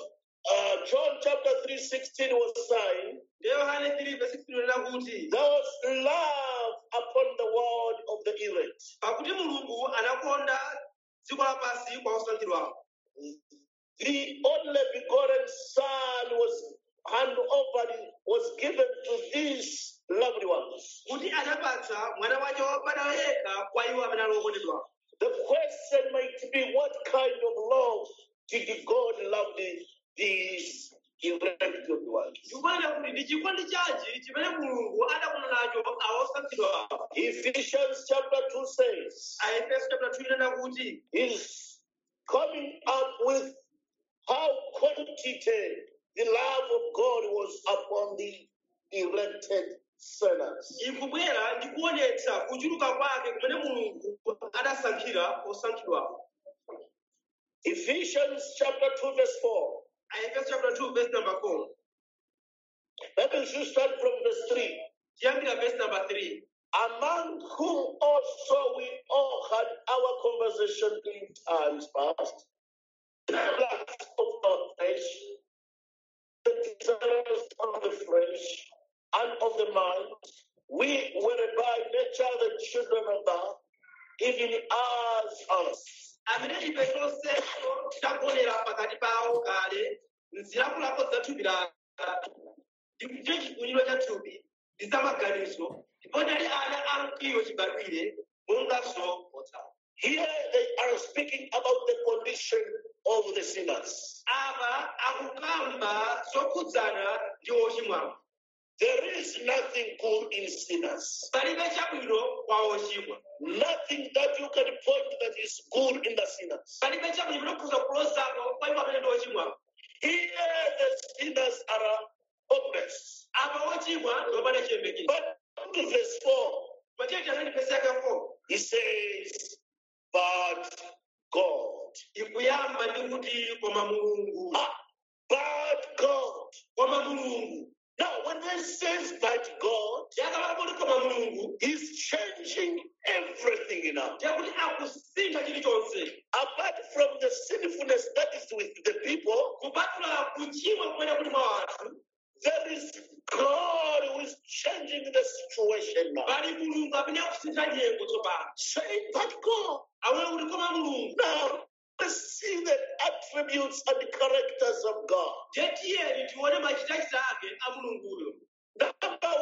Speaker 1: John chapter 3:16 was saying,
Speaker 2: Ndi Yohane 3:16 unena kuti
Speaker 1: there was love upon the world of the elect.
Speaker 2: pakuti Mulungu anakonda dziko lapansi kwa osankhidwawo.
Speaker 1: The only begotten Son was given to these lovely ones.
Speaker 2: Kuti anapatsa mwana wake wobadwa yekha kwa iwo amene ali okondedwa.
Speaker 1: The question might be, what kind of love did God love these elected ones?
Speaker 2: Ndikuona kuti ndi chikondi chanji chimene Mulungu adakonda nacho osankhidwa.
Speaker 1: Ephesians chapter 2 says,
Speaker 2: Aefeso chapter 2 inena kuti
Speaker 1: is coming up with how quantity the love of God was upon the elected sinners.
Speaker 2: ikubwera ndi kuonetsa kuchuluka kwake kumene Mulungu adasankhira osankhidwa.
Speaker 1: Ephesians chapter 2 verse 4.
Speaker 2: Aefeso chapter 2 verse number 4.
Speaker 1: Maybe we should start from verse 3.
Speaker 2: Tiyambira verse number 3.
Speaker 1: Among whom also we all had our conversation in times past, the lust of our flesh, the desires of the flesh and of the mind. We were by nature the children of God, even as others.
Speaker 2: Amene ife tonse tidagonera pakati pawo kale nzilakolako za thupi lathu ndi chifuniro cha thupi ndi za maganizo ndipo tinali ana a mkwiyo chibadwire monganso otsala.
Speaker 1: Here they are speaking about the condition of the sinners.
Speaker 2: Apa akukamba zokhudzana ndi ochimwawo.
Speaker 1: There is nothing good in sinners.
Speaker 2: palibe chabwino kwa ochimwa.
Speaker 1: Nothing that you can point that is good in the sinners.
Speaker 2: Palibe chabwino chimene kulozako kwa iwo amene ndi ochimwa.
Speaker 1: Here the sinners are hopeless.
Speaker 2: Apa ochimwa ndi opanda chiyembekezo.
Speaker 1: But to verse 4,
Speaker 2: Matiye chanani pesa yake 4.
Speaker 1: he says, but God.
Speaker 2: Ikuyamba ndi kuti koma Mulungu.
Speaker 1: But God.
Speaker 2: Koma Mulungu.
Speaker 1: Now, when he says but God,
Speaker 2: Yakamala kuti koma Mulungu.
Speaker 1: he's changing everything now.
Speaker 2: Yakuti akusintha chilichonse.
Speaker 1: Apart from the sinfulness that is with the people,
Speaker 2: Kupatula kuchimwa kumene kuli mwa anthu.
Speaker 1: there is God who is changing the situation now.
Speaker 2: Pali Mulungu amene akusintha nyengo tsopano.
Speaker 1: Say, but God.
Speaker 2: Awona kuti koma Mulungu.
Speaker 1: Now, let's see the attributes and the characters of God.
Speaker 2: Tiyeni tione machitachita ake a Mulunguyo.
Speaker 1: Number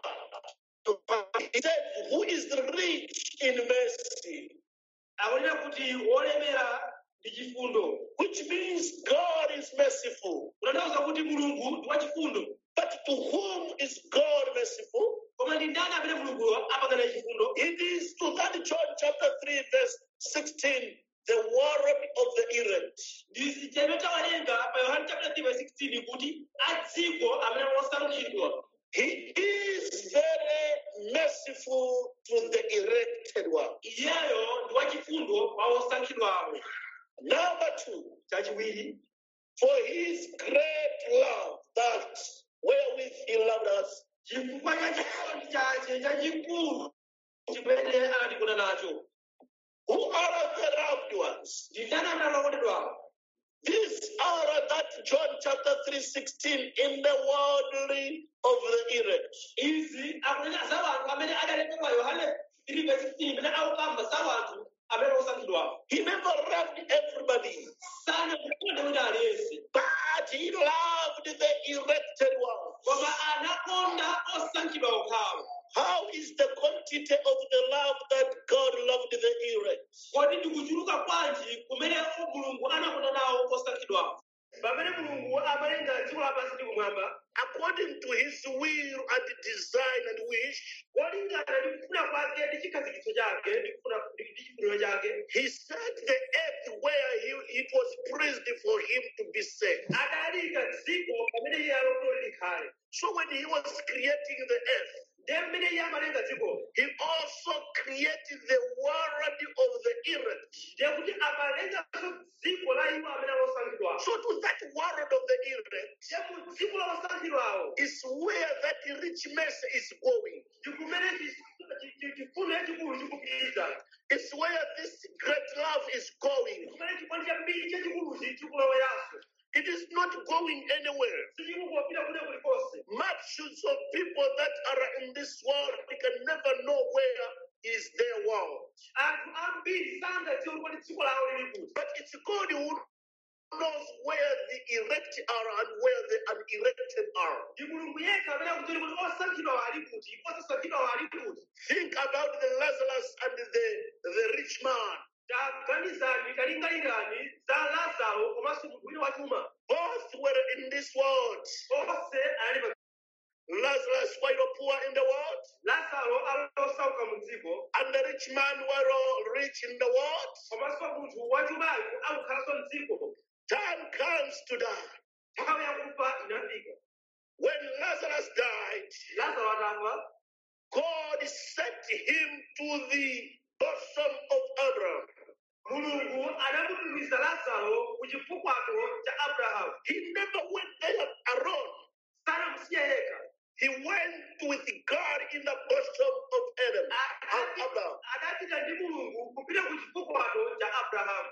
Speaker 1: one, he said, who is rich in mercy?
Speaker 2: Akunena kuti olemera ndi chifundo.
Speaker 1: Which means God is merciful.
Speaker 2: Kutanthauza kuti Mulungu ndi wachifundo.
Speaker 1: But to whom is God merciful?
Speaker 2: Koma ndi ndani amene Mulunguyo apangana chifundo?
Speaker 1: It is to that John chapter 3, verse 16, the world of the elect.
Speaker 2: Ndi chimene tawerenga pa Yohane chapter 3 verse 16 kuti adziko amene osankhidwa.
Speaker 1: He is very merciful to the elected one.
Speaker 2: Iyeyo ndi wachifundo kwa osankhidwawo.
Speaker 1: Number two,
Speaker 2: Chachiwiri,
Speaker 1: for his great love that wherewith he loved us.
Speaker 2: chifukwa cha chikondi chache chachikulu chimene anatikonda nacho.
Speaker 1: Who are the loved ones?
Speaker 2: Ndi ndani amene alokondedwawo?
Speaker 1: These are that John chapter 3:16 in the worldly of the elect.
Speaker 2: Izi akunena za wanthu amene adalembedwa pa Yohane 3 verse 16 imene akukamba za wanthu amene osankhidwawo.
Speaker 1: He never loved everybody,
Speaker 2: Sana kukonda kuti aliyense.
Speaker 1: but he loved the elected ones.
Speaker 2: Koma anakonda osankhidwa okhawo.
Speaker 1: How is the quantity of the love that God loved the elect?
Speaker 2: Kodi ndikuchuluka kwanji kumene Mulungu anakonda nawo osankhidwawo. Pamene Mulungu amalenga dziko lapansi ndi kumwamba,
Speaker 1: According to his will and design and wish,
Speaker 2: kolingana ndi kufuna kwake ndi chikhazikitso chake ndi chifuniro chake,
Speaker 1: he set the earth where it was pleased for him to be set.
Speaker 2: adalika dziko pamene iye alokolo likhale.
Speaker 1: So when he was creating the earth,
Speaker 2: Ndiye mmene iye amalenga dziko,
Speaker 1: he also created the world of the elect.
Speaker 2: ndiye kuti amalenganso dziko la iwo amene alosankhidwawo.
Speaker 1: So to that world of the elect
Speaker 2: Ndiye mu dziko la osankhidwawo
Speaker 1: is where that rich mercy is going.
Speaker 2: ndi kumene chifundo chachikulu chikupita.
Speaker 1: It's where this great love is going.
Speaker 2: Kumene chikondi chambiri chachikuluchi chikuloweranso.
Speaker 1: It is not going anywhere.
Speaker 2: Sichikungopita kune kulikonse.
Speaker 1: Multitudes of people that are in this world, we can never know where is their world.
Speaker 2: Anthu ambiri sangadziwe kuti dziko lawo lili kuti.
Speaker 1: But it's God who knows where the elect are and where the unelected are.
Speaker 2: Ndi Mulungu yekha amene akudziwa kuti osankhidwawo ali kuti, osasankhidwawo ali kuti.
Speaker 1: Think about the Lazarus and the rich man.
Speaker 2: Taganizani talingalirani za Lazaro komanso munthu wina wachuma.
Speaker 1: Both were in this world.
Speaker 2: Onse ali pa.
Speaker 1: Lazarus while poor in the world,
Speaker 2: Lazaro alosauka mu dziko,
Speaker 1: and the rich man were all rich in the world.
Speaker 2: komanso munthu wachumayo akukhalanso m'dziko.
Speaker 1: Time comes to die.
Speaker 2: Nthawi yakufa inafika.
Speaker 1: When Lazarus died,
Speaker 2: Lazaro atafa,
Speaker 1: God set him to the bosom of Abraham.
Speaker 2: Mulungu anamutumiza Lazaro ku chifukwacho cha Abrahamu.
Speaker 1: He never went there alone.
Speaker 2: Sanamusiya yekha.
Speaker 1: He went with God in the bosom of Abraham.
Speaker 2: Adapita ndi Mulungu kupita ku chifukwacho cha Abrahamu.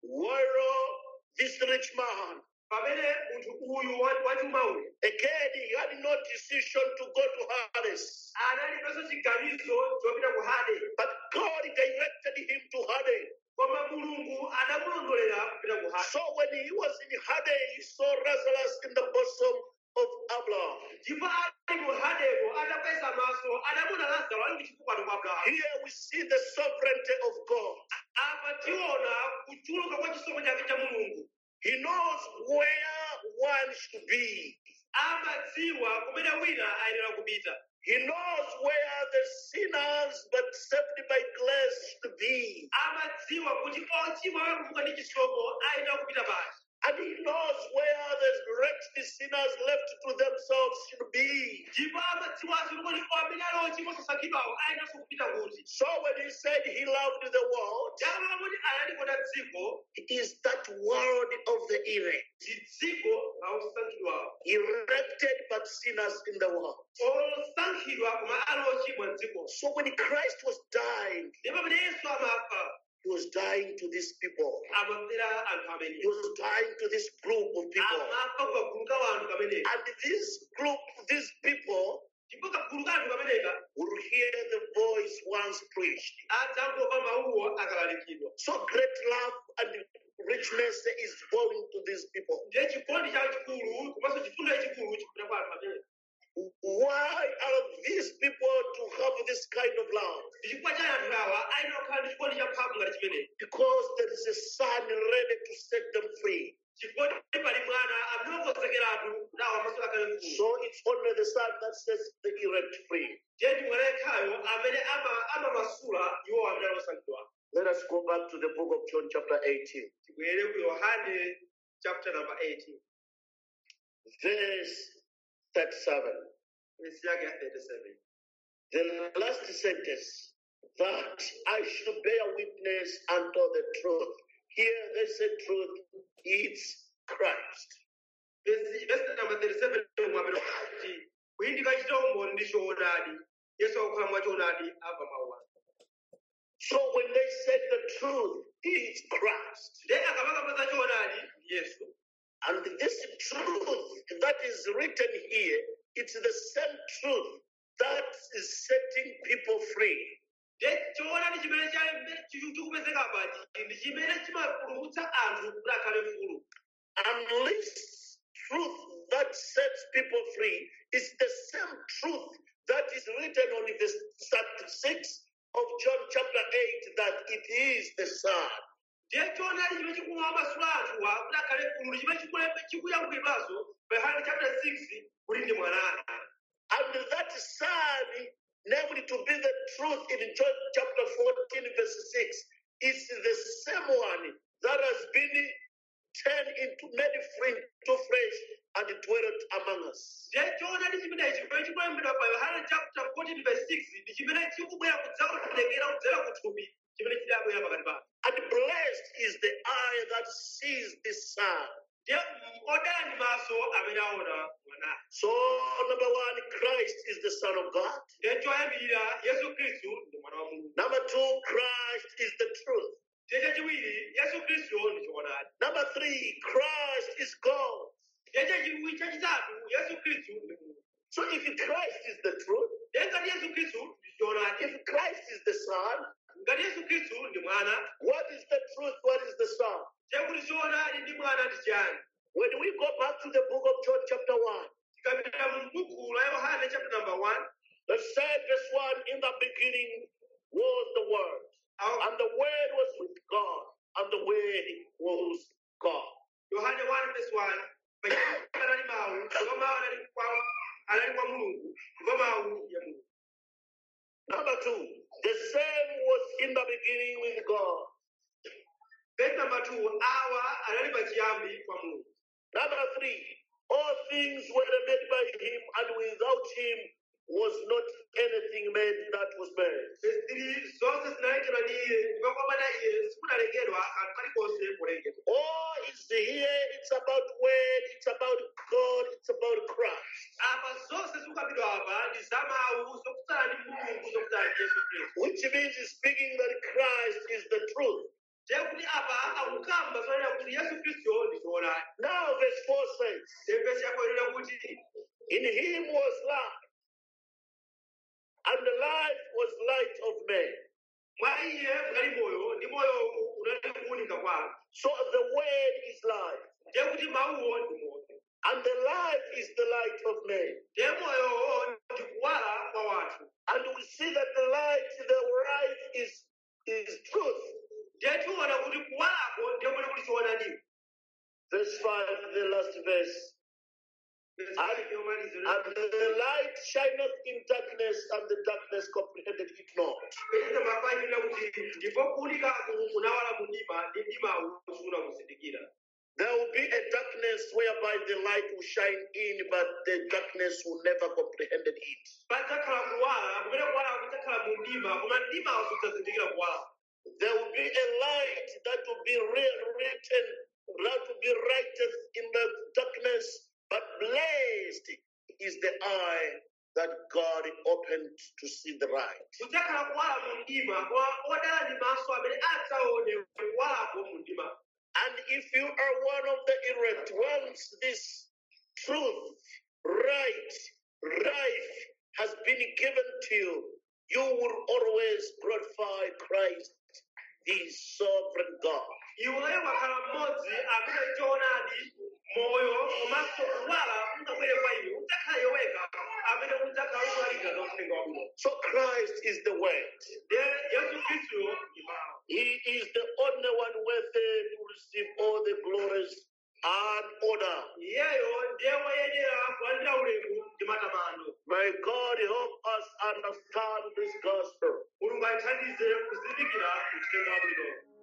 Speaker 1: While this rich man,
Speaker 2: Pamene munthu uyu wachuma uyu
Speaker 1: again, he had no decision to go to Hades.
Speaker 2: analibenso chiganizo chopita ku Hade.
Speaker 1: But God directed him to Hades.
Speaker 2: Koma Mulungu anamulondolera kupita ku Hade.
Speaker 1: So when he was in Hades, he saw Lazarus in the bosom of Abraham.
Speaker 2: Ndipo ali mu Hadeko atakweza maso anamuona Lazaro ali ku chifukwacho kwa Abrahamu.
Speaker 1: Here we see the sovereignty of God.
Speaker 2: Apa tiona kuchuluka kwa chisomo chake cha Mulungu.
Speaker 1: He knows where one should be.
Speaker 2: amadziwa kumene wina ayenera kupita.
Speaker 1: He knows where the sinners but saved by grace to be.
Speaker 2: Amadziwa kuti ochimwa akuvuka ndi chisomo ayenera kupita pati.
Speaker 1: And he knows where the wretched sinners left to themselves should be.
Speaker 2: Ndipo amadziwanso kuti amene ali ochimwa osankhidwawo ayeneranso kupita kuti.
Speaker 1: So when he said he loved the world,
Speaker 2: Chakula kuti analikonda dziko,
Speaker 1: it is that world of the elect,
Speaker 2: ndi dziko la osankhidwawo.
Speaker 1: elected but sinners in the world.
Speaker 2: Osankhidwa koma ali ochimwa m'dziko.
Speaker 1: So when Christ was dying,
Speaker 2: Ndipo pamene Yesu amafa,
Speaker 1: he was dying to these people.
Speaker 2: amafera anthu amene.
Speaker 1: He was dying to this group of people.
Speaker 2: Amafa ku kagulu ka anthu kamene.
Speaker 1: And this group, these people,
Speaker 2: Ndipo kagulu ka anthu kameneka
Speaker 1: will hear the voice once preached.
Speaker 2: adzangomva mawuwo akalalikidwa.
Speaker 1: So great love and rich mercy is going to these people.
Speaker 2: Ndiye chikondi chachikulu komanso chifundo chachikulu chikupita kwa anthu amene.
Speaker 1: Why are these people to have this kind of love?
Speaker 2: Chifukwa cha anthu awa ayenera kukhala ndi chikondi champhamvu ngati chimene.
Speaker 1: Because there is a son ready to set them free.
Speaker 2: Chifukwa pali mwana amene okonzekeratu kuti amaso akhale mfulu.
Speaker 1: So it's only the son that sets the elect free.
Speaker 2: Ndiye ndi mwana yekhayo amene amamasula iwo amene osankhidwa.
Speaker 1: Let us go back to the book of John chapter 18.
Speaker 2: Tibwere ku Yohane chapter number 18.
Speaker 1: Verse 37.
Speaker 2: Verse yake ya 37.
Speaker 1: The last sentence, that I should bear witness unto the truth. Here they say truth, it's Christ.
Speaker 2: Verse number 37 mwamene kuti kuyindika chitomo ndi choonadi. Yesu akukhala mwa choonadi ava mawu ake.
Speaker 1: So when they said the truth, it's Christ.
Speaker 2: Ndiye akamaka za choonadi ndi Yesu.
Speaker 1: And this truth that is written here, it's the same truth that is setting people free.
Speaker 2: Ndiye choonadi chimene chikupezeka pachi ndi chimene chimapulumutsa anthu kuti akhale mfulu.
Speaker 1: And this truth that sets people free is the same truth that is written on verse 36 of John chapter 8, that it is the Son.
Speaker 2: Ndiye choonadi chimene chikumasula anthuwa kuti akhale mfulu chimene chikuyankhulidwanso pa Yohane chapter 6 kuti ndi mwana.
Speaker 1: And that Son, named to be the truth in John chapter 14, verse 6, is the same one that has been turned into, made free to flesh and dwelt among us.
Speaker 2: Ndiye choonadi chimenechi chimene chikulembedwa pa Yohane chapter 14 verse 6 ndi chimene chikubwera kudzaonekera kudzera kuthupi chimene chidabwera pakati pa.
Speaker 1: And blessed is the eye that sees this Son.
Speaker 2: Ndiye odala ndi maso amene aona mwana.
Speaker 1: So, number one, Christ is the Son of God.
Speaker 2: Ndiye choyambirira Yesu Khristu ndi mwana wa Mulungu.
Speaker 1: Number two, Christ is the truth.
Speaker 2: Ndiye chachiwiri Yesu Khristu ndi choonadi.
Speaker 1: Number three, Christ is God.
Speaker 2: Ndiye chachitatu Yesu Khristu ndi Mulungu.
Speaker 1: So if Christ is the truth,
Speaker 2: Ndiye ngati Yesu Khristu ndi choonadi.
Speaker 1: if Christ is the Son,
Speaker 2: Ngati Yesu Khristu ndi mwana.
Speaker 1: what is the truth? What is the Son?
Speaker 2: Ndiye kuti choonadi ndi mwana ndi chiyani?
Speaker 1: When we go back to the book of John chapter 1,
Speaker 2: Tikapita mu buku la Yohane chapter number 1.
Speaker 1: the said verse 1, in the beginning was the Word, and the Word was with God, and the Word was God.
Speaker 2: Yohane 1 verse 1. Panali mawu, ndipo mawu anali kwa Mulungu, ndipo mawu ya Mulungu.
Speaker 1: Number two, the same was in the beginning with God.
Speaker 2: Verse number 2. Awa anali pachiyambi kwa Mulungu.
Speaker 1: Number three, all things were made by him, and without him was not anything made that was made.
Speaker 2: Verse 3. Zonse zinalengedwa ndi iye, ndipo kwa iye sikunalengedwa kanthu kalikonse kulengedwa.
Speaker 1: All is here, it's about word, it's about God, it's about Christ.
Speaker 2: Apa zonse zikukambidwa apa ndi za mawu zokutsala ndi Mulungu zokutsala ndi Yesu Khristu.
Speaker 1: Which means he's speaking that Christ is the truth.
Speaker 2: Ndiye kuti apa akukamba zoonera kuti Yesu Khristu ndi choonadi.
Speaker 1: Now verse 4 says,
Speaker 2: Ndiye verse yako inena kuti
Speaker 1: in him was life, and the life was light of men.
Speaker 2: mwa iye muli moyo ndi moyo unali kuwunika kwa anthu.
Speaker 1: So the word is life,
Speaker 2: Ndiye kuti mawuwo ndi moyo.
Speaker 1: and the life is the light of men.
Speaker 2: Ndiye moyowo ndi kuwala kwa wanthu.
Speaker 1: And we see that the light is truth.
Speaker 2: Ndiye tiona kuti kuwalako ndiye kuti kuli choonadi.
Speaker 1: Verse 5, the last verse. And the light shineth in darkness, and the darkness comprehended it not. There will be a darkness whereby the light will shine in, but the darkness will never comprehended it. There will be a light that will be written, that will be written in the darkness, but blessed is the eye that God opened to see the light. And if you are one of the elect, once this truth, life has been given to you, you will always glorify Christ, the sovereign God. So Christ is the Word. He is the only one worthy to receive all the glories and honor. May God help us understand this gospel.